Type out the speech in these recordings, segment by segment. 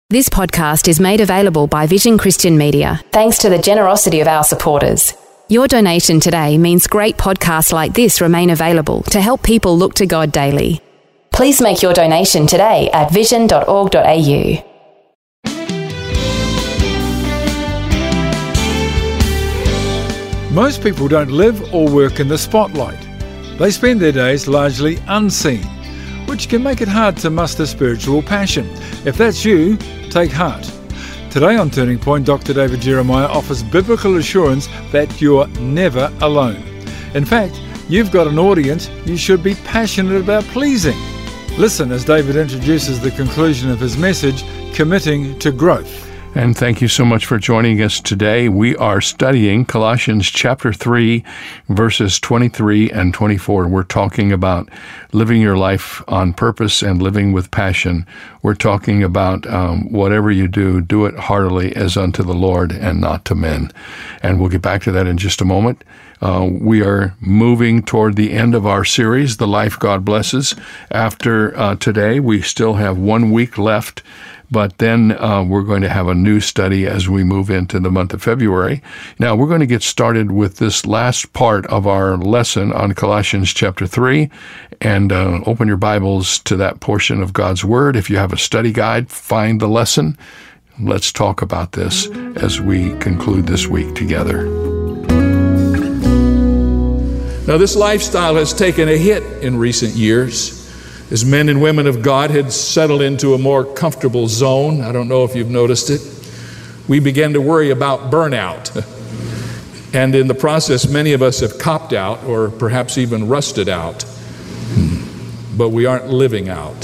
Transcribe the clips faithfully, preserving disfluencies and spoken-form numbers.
This podcast is made available by Vision Christian Media, thanks to the generosity of our supporters. Your donation today means great podcasts like this remain available to help people look to God daily. Please make your donation today at vision dot org dot a u. Most people don't live or work in the spotlight. They spend their days largely unseen, which can make it hard to muster spiritual passion. If that's you, take heart. Today on Turning Point, Doctor David Jeremiah offers biblical assurance that you're never alone. In fact, you've got an audience you should be passionate about pleasing. Listen as David introduces the conclusion of his message, Committing to Growth. And thank you so much for joining us today. We are studying Colossians chapter three, verses twenty-three and twenty-four. We're talking about living your life on purpose and living with passion. We're talking about um, whatever you do, do it heartily as unto the Lord and not to men. And we'll get back to that in just a moment. Uh, we are moving toward the end of our series, The Life God Blesses. After uh, today, we still have one week left. But then uh, we're going to have a new study as we move into the month of February. Now, we're going to get started with this last part of our lesson on Colossians chapter three. And uh, open your Bibles to that portion of God's Word. If you have a study guide, find the lesson. Let's talk about this as we conclude this week together. Now, this lifestyle has taken a hit in recent years. As men and women of God had settled into a more comfortable zone, I don't know if you've noticed it, we began to worry about burnout. And in the process, many of us have copped out or perhaps even rusted out. But we aren't living out.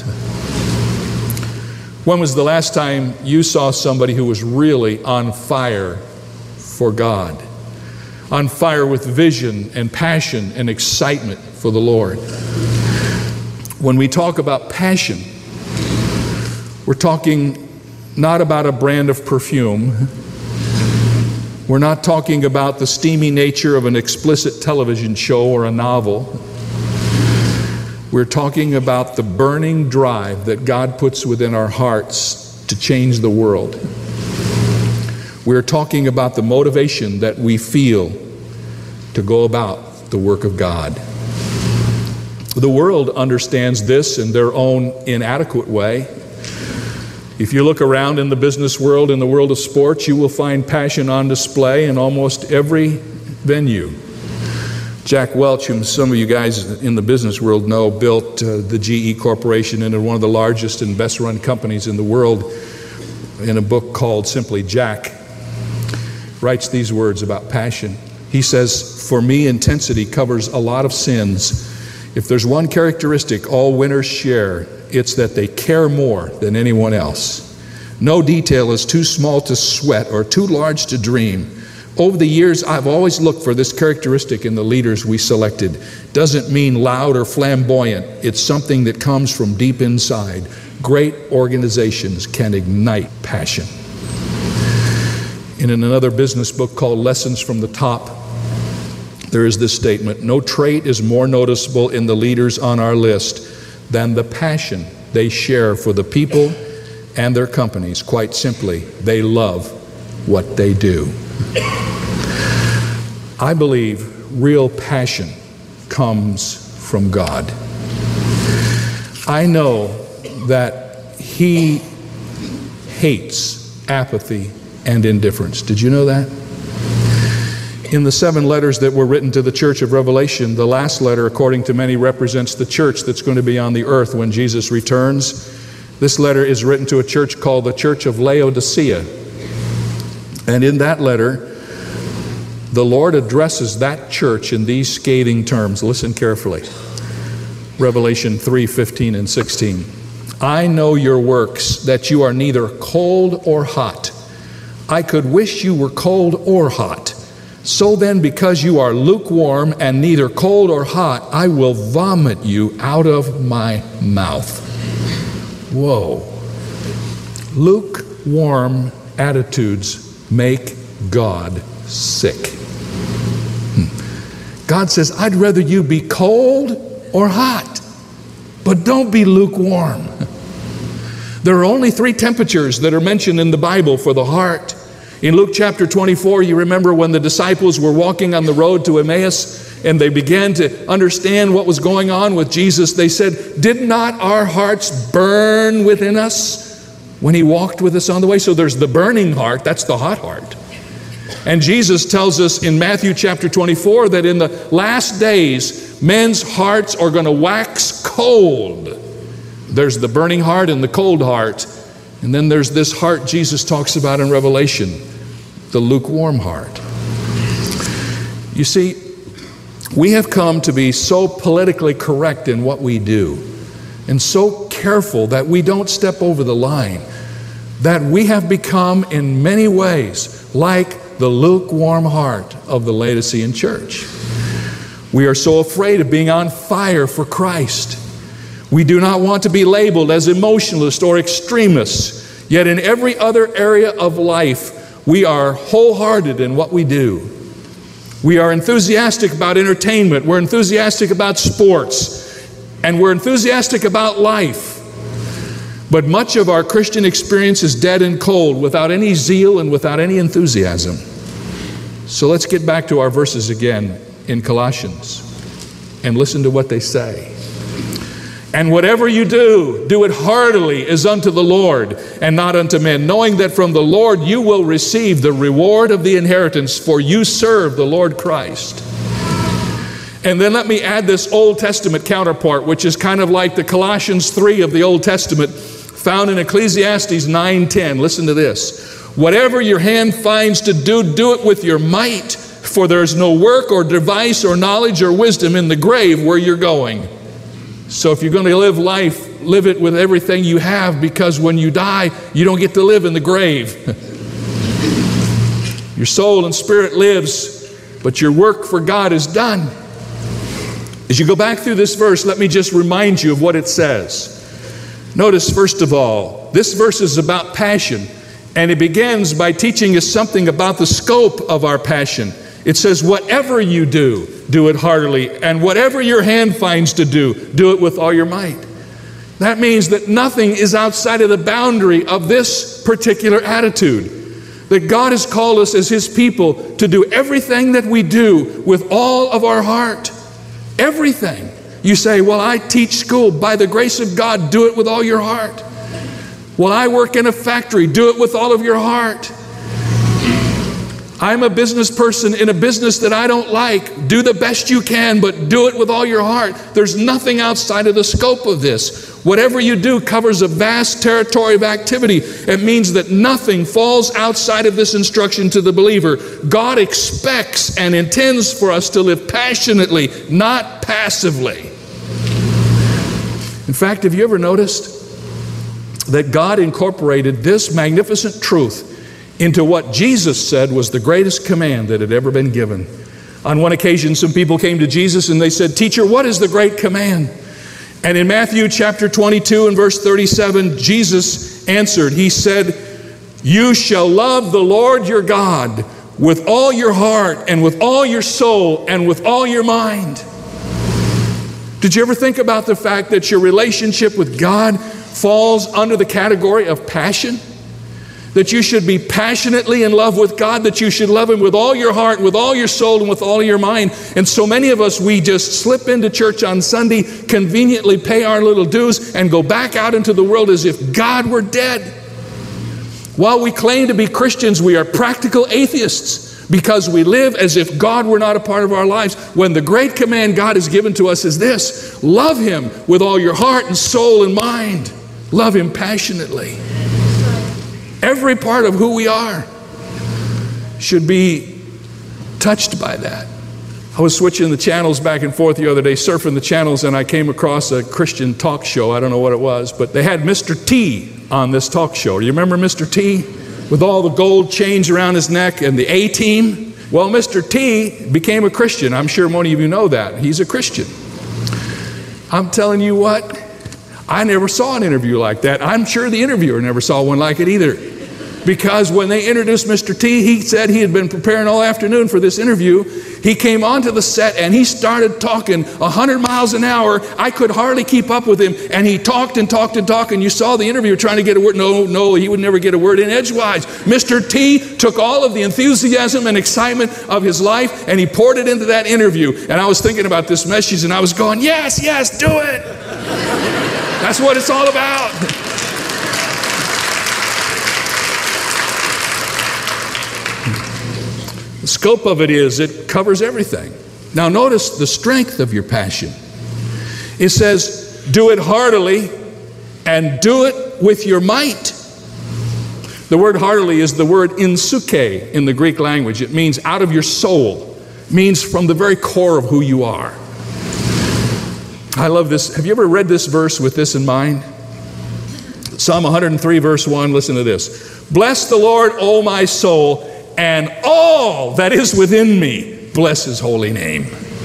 When was the last time you saw somebody who was really on fire for God? On fire with vision and passion and excitement for the Lord? When we talk about passion, we're talking not about a brand of perfume. We're not talking about the steamy nature of an explicit television show or a novel. We're talking about the burning drive that God puts within our hearts to change the world. We're talking about the motivation that we feel to go about the work of God. The world understands this in their own inadequate way. If you look around in the business world, in the world of sports, you will find passion on display in almost every venue. Jack Welch, whom some of you guys in the business world know, built uh, the G E Corporation into one of the largest and best run companies in the world. In a book called Simply Jack, writes these words about passion. He says, "For me, intensity covers a lot of sins. If there's one characteristic all winners share, it's that they care more than anyone else. No detail is too small to sweat or too large to dream. Over the years, I've always looked for this characteristic in the leaders we selected. Doesn't mean loud or flamboyant. It's something that comes from deep inside. Great organizations can ignite passion." In another business book called Lessons from the Top, there is this statement: "No trait is more noticeable in the leaders on our list than the passion they share for the people and their companies. Quite simply, they love what they do." I believe real passion comes from God. I know that He hates apathy and indifference. Did you know that? In the seven letters that were written to the church of Revelation, the last letter, according to many, represents the church that's going to be on the earth when Jesus returns. This letter is written to a church called the Church of Laodicea. And in that letter, the Lord addresses that church in these scathing terms. Listen carefully. Revelation three, fifteen and sixteen. "I know your works, that you are neither cold or hot. I could wish you were cold or hot. So then, because you are lukewarm and neither cold or hot, I will vomit you out of my mouth." Whoa. Lukewarm attitudes make God sick. God says, I'd rather you be cold or hot, but don't be lukewarm. There are only three temperatures that are mentioned in the Bible for the heart. In Luke chapter twenty-four, you remember when the disciples were walking on the road to Emmaus and they began to understand what was going on with Jesus. They said, "Did not our hearts burn within us when he walked with us on the way?" So there's the burning heart, that's the hot heart. And Jesus tells us in Matthew chapter twenty-four that in the last days, men's hearts are going to wax cold. There's the burning heart and the cold heart. And then there's this heart Jesus talks about in Revelation, the lukewarm heart. You see, we have come to be so politically correct in what we do and so careful that we don't step over the line, that we have become in many ways like the lukewarm heart of the Laodicean church. We are so afraid of being on fire for Christ. We do not want to be labeled as emotionalists or extremists, yet in every other area of life, we are wholehearted in what we do. We are enthusiastic about entertainment, we're enthusiastic about sports, and we're enthusiastic about life. But much of our Christian experience is dead and cold, without any zeal and without any enthusiasm. So let's get back to our verses again in Colossians and listen to what they say. "And whatever you do, do it heartily as unto the Lord and not unto men, knowing that from the Lord you will receive the reward of the inheritance, for you serve the Lord Christ." And then let me add this Old Testament counterpart, which is kind of like the Colossians three of the Old Testament, found in Ecclesiastes nine ten. Listen to this. "Whatever your hand finds to do, do it with your might, for there is no work or device or knowledge or wisdom in the grave where you're going." So if you're going to live life, live it with everything you have, because when you die, you don't get to live in the grave. Your soul and spirit lives, but your work for God is done. As you go back through this verse, let me just remind you of what it says. Notice, first of all, this verse is about passion, and it begins by teaching us something about the scope of our passion. It says, "Whatever you do, do it heartily, and whatever your hand finds to do, do it with all your might." That means that nothing is outside of the boundary of this particular attitude. That God has called us as His people to do everything that we do with all of our heart. Everything. You say, "Well, I teach school. By the grace of God, do it with all your heart." "Well, I work in a factory. Do it with all of your heart." "I'm a business person in a business that I don't like." Do the best you can, but do it with all your heart. There's nothing outside of the scope of this. Whatever you do covers a vast territory of activity. It means that nothing falls outside of this instruction to the believer. God expects and intends for us to live passionately, not passively. In fact, have you ever noticed that God incorporated this magnificent truth into what Jesus said was the greatest command that had ever been given? On one occasion, some people came to Jesus and they said, "Teacher, what is the great command?" And in Matthew chapter twenty-two and verse thirty-seven, Jesus answered. He said, "You shall love the Lord your God with all your heart and with all your soul and with all your mind." Did you ever think about the fact that your relationship with God falls under the category of passion? That you should be passionately in love with God, that you should love Him with all your heart, with all your soul, and with all your mind. And so many of us, we just slip into church on Sunday, conveniently pay our little dues, and go back out into the world as if God were dead. While we claim to be Christians, we are practical atheists because we live as if God were not a part of our lives, when the great command God has given to us is this: love Him with all your heart and soul and mind. Love Him passionately. Every part of who we are should be touched by that. I was switching the channels back and forth the other day, surfing the channels, and I came across a Christian talk show. I don't know what it was, but they had Mister T on this talk show. Do you remember Mister T? With all the gold chains around his neck and the A-team? Well, Mister T became a Christian. I'm sure many of you know that. He's a Christian. I'm telling you what, I never saw an interview like that. I'm sure the interviewer never saw one like it either. Because when they introduced Mister T, he said he had been preparing all afternoon for this interview. He came onto the set and he started talking a hundred miles an hour. I could hardly keep up with him. And he talked and talked and talked. And you saw the interviewer trying to get a word. No, no, he would never get a word in edgewise. Mister T took all of the enthusiasm and excitement of his life and he poured it into that interview. And I was thinking about this message and I was going, yes, yes, do it. That's what it's all about. The scope of it is it covers everything. Now notice the strength of your passion. It says, do it heartily and do it with your might. The word heartily is the word insuke in the Greek language. It means out of your soul. It means from the very core of who you are. I love this. Have you ever read this verse with this in mind? Psalm one hundred three verse one, listen to this. Bless the Lord, O my soul, and all that is within me, bless his holy name.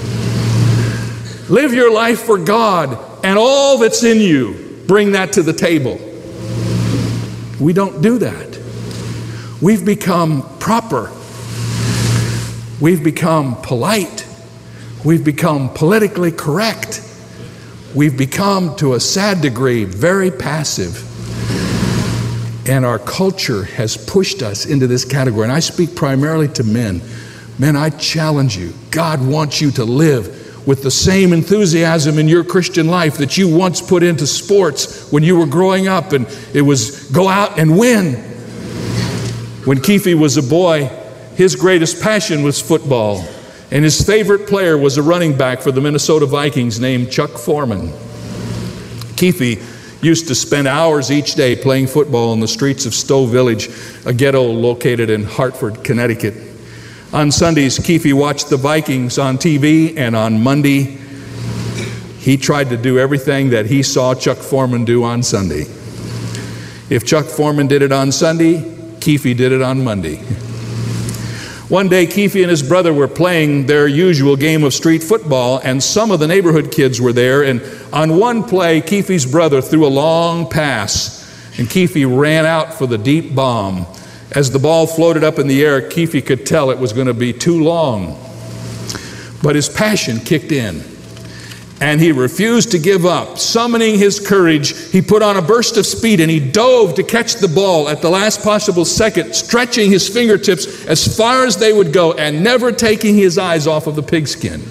Live your life for God, and all that's in you, bring that to the table. We don't do that. We've become proper. We've become polite. We've become politically correct. We've become, to a sad degree, very passive. And our culture has pushed us into this category. And I speak primarily to men. Men, I challenge you. God wants you to live with the same enthusiasm in your Christian life that you once put into sports when you were growing up, and it was go out and win. When Keefe was a boy, his greatest passion was football. And his favorite player was a running back for the Minnesota Vikings named Chuck Foreman. Keefe used to spend hours each day playing football in the streets of Stowe Village, a ghetto located in Hartford, Connecticut. On Sundays, Keefe watched the Vikings on T V, and on Monday, he tried to do everything that he saw Chuck Foreman do on Sunday. If Chuck Foreman did it on Sunday, Keefe did it on Monday. One day, Keefe and his brother were playing their usual game of street football, and some of the neighborhood kids were there. And on one play, Keefe's brother threw a long pass, and Keefe ran out for the deep bomb. As the ball floated up in the air, Keefe could tell it was going to be too long. But his passion kicked in, and he refused to give up. Summoning his courage, he put on a burst of speed and he dove to catch the ball at the last possible second, stretching his fingertips as far as they would go and never taking his eyes off of the pigskin.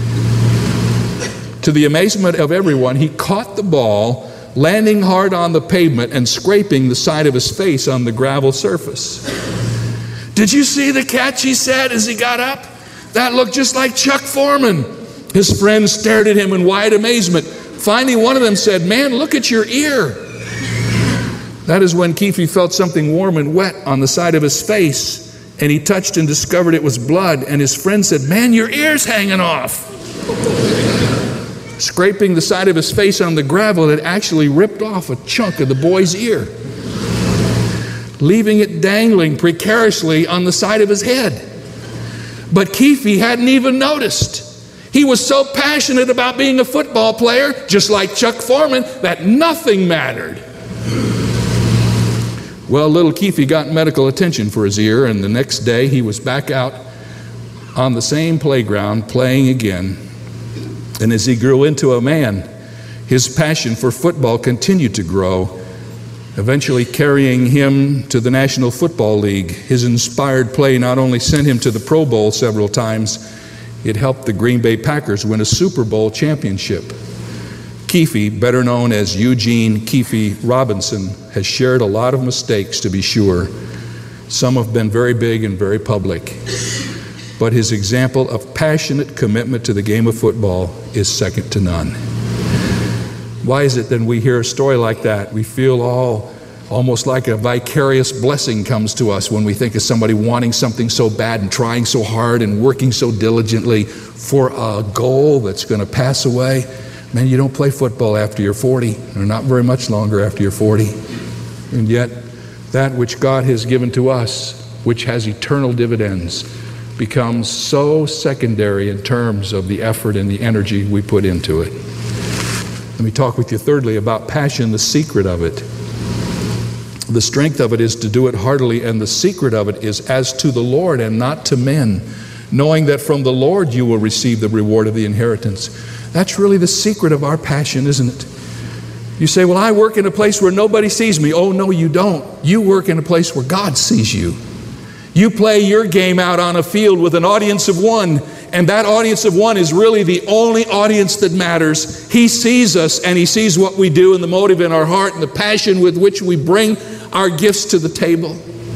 To the amazement of everyone, he caught the ball, landing hard on the pavement and scraping the side of his face on the gravel surface. Did you see the catch, he said as he got up? That looked just like Chuck Foreman. His friends stared at him in wide amazement. Finally, one of them said, "Man, look at your ear." That is when Keefe felt something warm and wet on the side of his face, and he touched and discovered it was blood, and his friend said, "Man, your ear's hanging off." Scraping the side of his face on the gravel, it actually ripped off a chunk of the boy's ear, leaving it dangling precariously on the side of his head. But Keefe hadn't even noticed. He was so passionate about being a football player, just like Chuck Foreman, that nothing mattered. Well, little Keefe got medical attention for his ear, and the next day he was back out on the same playground playing again. And as he grew into a man, his passion for football continued to grow, eventually carrying him to the National Football League. His inspired play not only sent him to the Pro Bowl several times, it helped the Green Bay Packers win a Super Bowl championship. Keefe, better known as Eugene Keefe Robinson, has shared a lot of mistakes, to be sure. Some have been very big and very public. But his example of passionate commitment to the game of football is second to none. Why is it then we hear a story like that, we feel all almost like a vicarious blessing comes to us when we think of somebody wanting something so bad and trying so hard and working so diligently for a goal that's going to pass away? Man, you don't play football after you're forty, or not very much longer after you're forty. And yet, that which God has given to us, which has eternal dividends, becomes so secondary in terms of the effort and the energy we put into it. Let me talk with you thirdly about passion, the secret of it. The strength of it is to do it heartily, and the secret of it is as to the Lord and not to men, knowing that from the Lord you will receive the reward of the inheritance. That's really the secret of our passion, isn't it? You say, well, I work in a place where nobody sees me. Oh, no, you don't. You work in a place where God sees you. You play your game out on a field with an audience of one, and that audience of one is really the only audience that matters. He sees us, and He sees what we do and the motive in our heart and the passion with which we bring our gifts to the table.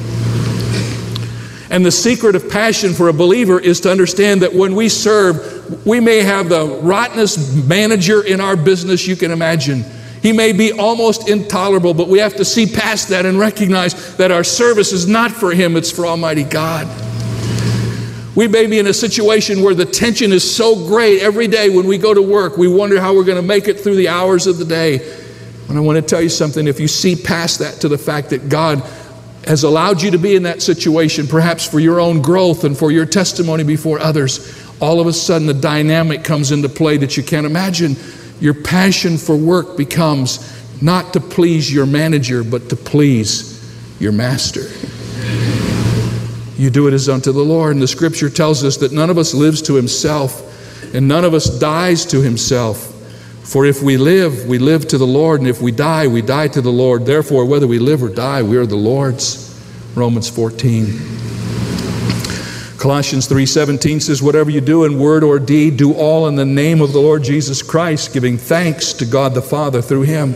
And the secret of passion for a believer is to understand that when we serve, we may have the rottenest manager in our business you can imagine. He may be almost intolerable, but we have to see past that and recognize that our service is not for him, it's for Almighty God. We may be in a situation where the tension is so great every day when we go to work, we wonder how we're going to make it through the hours of the day. And I want to tell you something, if you see past that to the fact that God has allowed you to be in that situation, perhaps for your own growth and for your testimony before others, all of a sudden the dynamic comes into play that you can't imagine. Your passion for work becomes not to please your manager, but to please your master. You do it as unto the Lord. And the scripture tells us that none of us lives to himself, and none of us dies to himself. For if we live, we live to the Lord, and if we die, we die to the Lord. Therefore, whether we live or die, we are the Lord's. Romans fourteen. Colossians three seventeen says, whatever you do in word or deed, do all in the name of the Lord Jesus Christ, giving thanks to God the Father through him.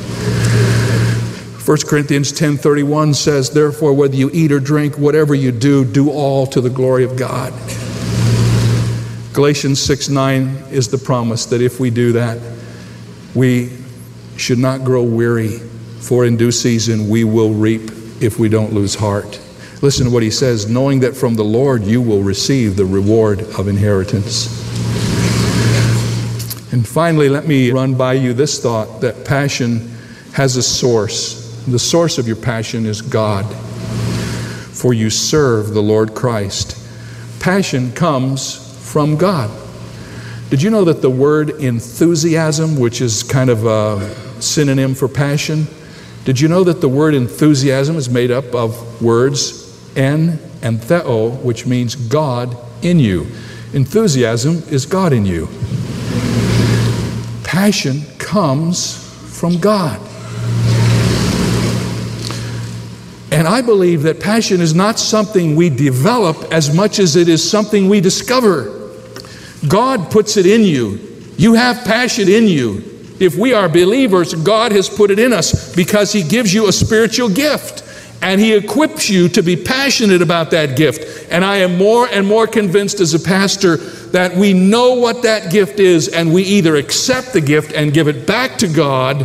First Corinthians ten thirty-one says, therefore, whether you eat or drink, whatever you do, do all to the glory of God. Galatians six nine is the promise that if we do that, we should not grow weary, for in due season we will reap if we don't lose heart. Listen to what he says, knowing that from the Lord you will receive the reward of inheritance. And finally, let me run by you this thought, that passion has a source. The source of your passion is God, for you serve the Lord Christ. Passion comes from God. Did you know that the word enthusiasm, which is kind of a synonym for passion, did you know that the word enthusiasm is made up of words en and theo, which means God in you? Enthusiasm is God in you. Passion comes from God. And I believe that passion is not something we develop as much as it is something we discover. God puts it in you. You have passion in you. If we are believers, God has put it in us because he gives you a spiritual gift and he equips you to be passionate about that gift. And I am more and more convinced as a pastor that we know what that gift is, and we either accept the gift and give it back to God,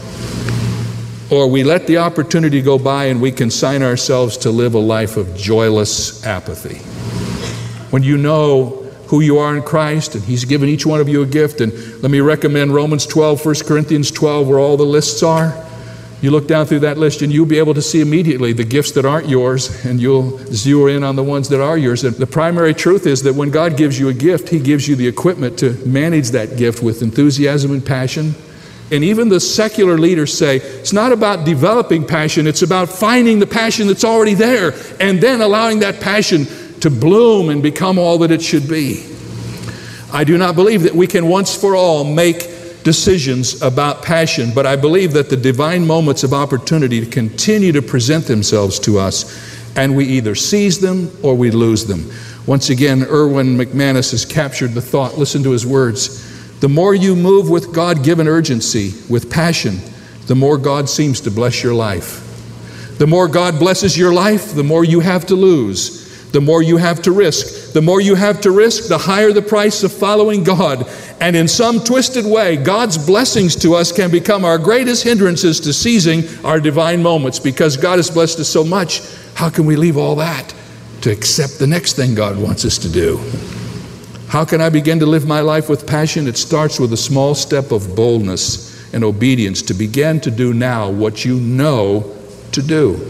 or we let the opportunity go by and we consign ourselves to live a life of joyless apathy. When you know who you are in Christ, and he's given each one of you a gift, and let me recommend Romans twelve, First Corinthians twelve, where all the lists are. You look down through that list and you'll be able to see immediately the gifts that aren't yours, and you'll zero in on the ones that are yours. And the primary truth is that when God gives you a gift, he gives you the equipment to manage that gift with enthusiasm and passion. And even the secular leaders say, it's not about developing passion, it's about finding the passion that's already there, and then allowing that passion to bloom and become all that it should be. I do not believe that we can once for all make decisions about passion, but I believe that the divine moments of opportunity continue to present themselves to us, and we either seize them or we lose them. Once again, Erwin McManus has captured the thought. Listen to his words. The more you move with God-given urgency, with passion, the more God seems to bless your life. The more God blesses your life, the more you have to lose. The more you have to risk. The more you have to risk, the higher the price of following God. And in some twisted way, God's blessings to us can become our greatest hindrances to seizing our divine moments. Because God has blessed us so much, how can we leave all that to accept the next thing God wants us to do? How can I begin to live my life with passion? It starts with a small step of boldness and obedience to begin to do now what you know to do.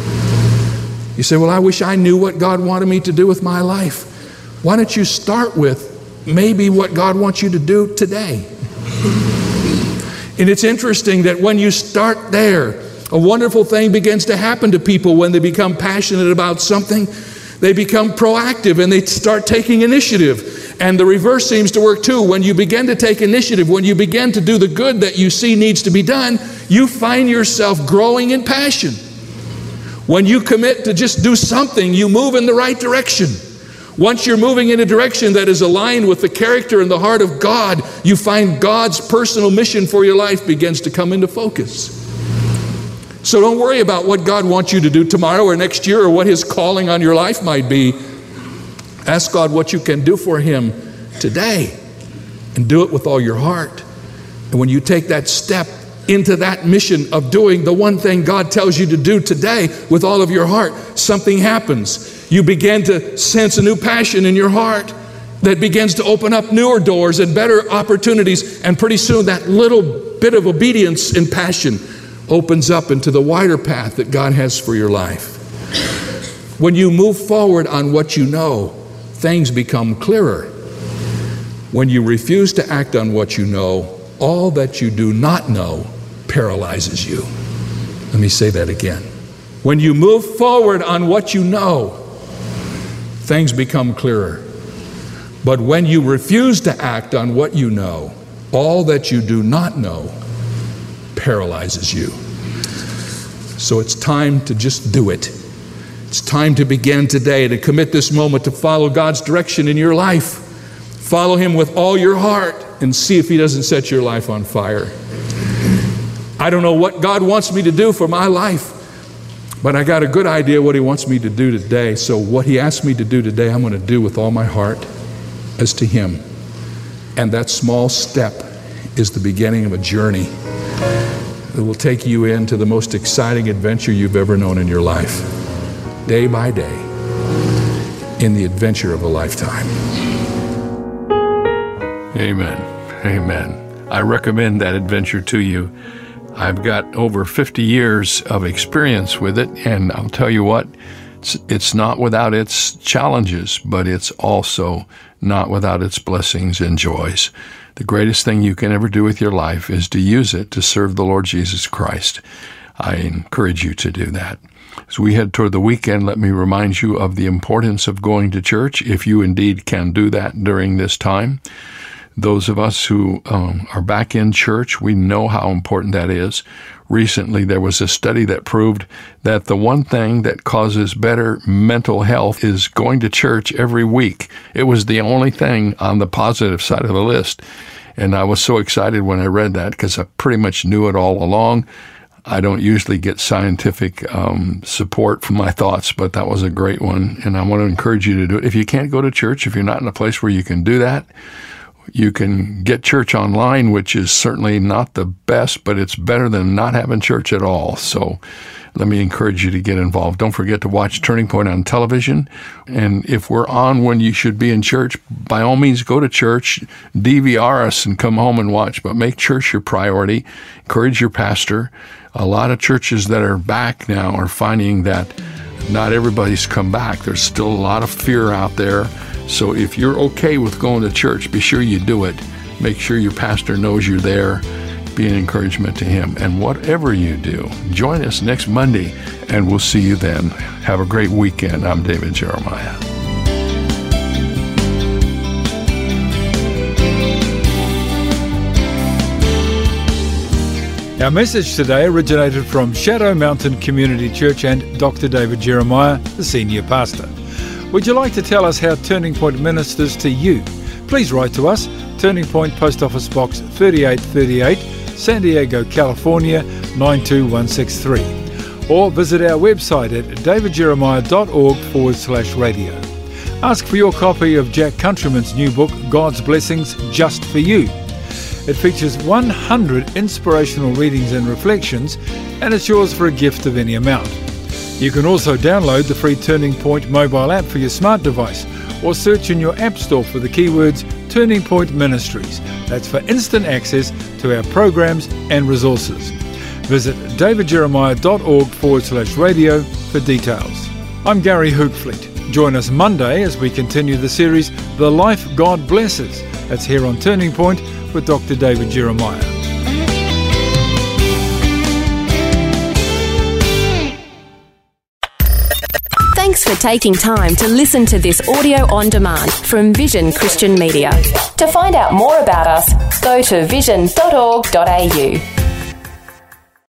You say, well, I wish I knew what God wanted me to do with my life. Why don't you start with maybe what God wants you to do today? And it's interesting that when you start there, A wonderful thing begins to happen to people when they become passionate about something. They become proactive and they start taking initiative. And the reverse seems to work too. When you begin to take initiative, when you begin to do the good that you see needs to be done, you find yourself growing in passion. When you commit to just do something, you move in the right direction. Once you're moving in a direction that is aligned with the character and the heart of God, you find God's personal mission for your life begins to come into focus. So don't worry about what God wants you to do tomorrow or next year or what His calling on your life might be. Ask God what you can do for Him today and do it with all your heart. And when you take that step into that mission of doing the one thing God tells you to do today with all of your heart, something happens. You begin to sense a new passion in your heart that begins to open up newer doors and better opportunities. And pretty soon that little bit of obedience and passion opens up into the wider path that God has for your life. When you move forward on what you know, things become clearer. When you refuse to act on what you know, all that you do not know paralyzes you. Let me say that again. When you move forward on what you know, things become clearer. But when you refuse to act on what you know, all that you do not know paralyzes you. So it's time to just do it. It's time to begin today to commit this moment to follow God's direction in your life. Follow Him with all your heart and see if He doesn't set your life on fire. I don't know what God wants me to do for my life, but I got a good idea what He wants me to do today. So what He asked me to do today, I'm going to do with all my heart as to Him. And that small step is the beginning of a journey that will take you into the most exciting adventure you've ever known in your life, day by day, in the adventure of a lifetime. Amen. Amen. I recommend that adventure to you. I've got over fifty years of experience with it, and I'll tell you what, it's, it's not without its challenges, but it's also not without its blessings and joys. The greatest thing you can ever do with your life is to use it to serve the Lord Jesus Christ. I encourage you to do that. As we head toward the weekend, let me remind you of the importance of going to church, if you indeed can do that during this time. Those of us who um, are back in church, we know how important that is. Recently, there was a study that proved that the one thing that causes better mental health is going to church every week. It was the only thing on the positive side of the list. And I was so excited when I read that because I pretty much knew it all along. I don't usually get scientific um, support for my thoughts, but that was a great one. And I want to encourage you to do it. If you can't go to church, if you're not in a place where you can do that, you can get church online, which is certainly not the best, but it's better than not having church at all. So let me encourage you to get involved. Don't forget to watch Turning Point on television. And if we're on when you should be in church, by all means, go to church, D V R us, and come home and watch. But make church your priority. Encourage your pastor. A lot of churches that are back now are finding that not everybody's come back. There's still a lot of fear out there. So if you're okay with going to church, be sure you do it. Make sure your pastor knows you're there. Be an encouragement to him. And whatever you do, join us next Monday, and we'll see you then. Have a great weekend. I'm David Jeremiah. Our message today originated from Shadow Mountain Community Church and Doctor David Jeremiah, the senior pastor. Would you like to tell us how Turning Point ministers to you? Please write to us, Turning Point Post Office Box thirty-eight thirty-eight, San Diego, California, nine two one six three. Or visit our website at davidjeremiah.org forward slash radio. Ask for your copy of Jack Countryman's new book, God's Blessings Just for You. It features one hundred inspirational readings and reflections, and it's yours for a gift of any amount. You can also download the free Turning Point mobile app for your smart device, or search in your app store for the keywords Turning Point Ministries. That's for instant access to our programs and resources. Visit davidjeremiah.org forward slash radio for details. I'm Gary Hoopfleet. Join us Monday as we continue the series The Life God Blesses. That's here on Turning Point with Doctor David Jeremiah. Thanks for taking time to listen to this audio on demand from Vision Christian Media. To find out more about us, go to vision dot org dot a u.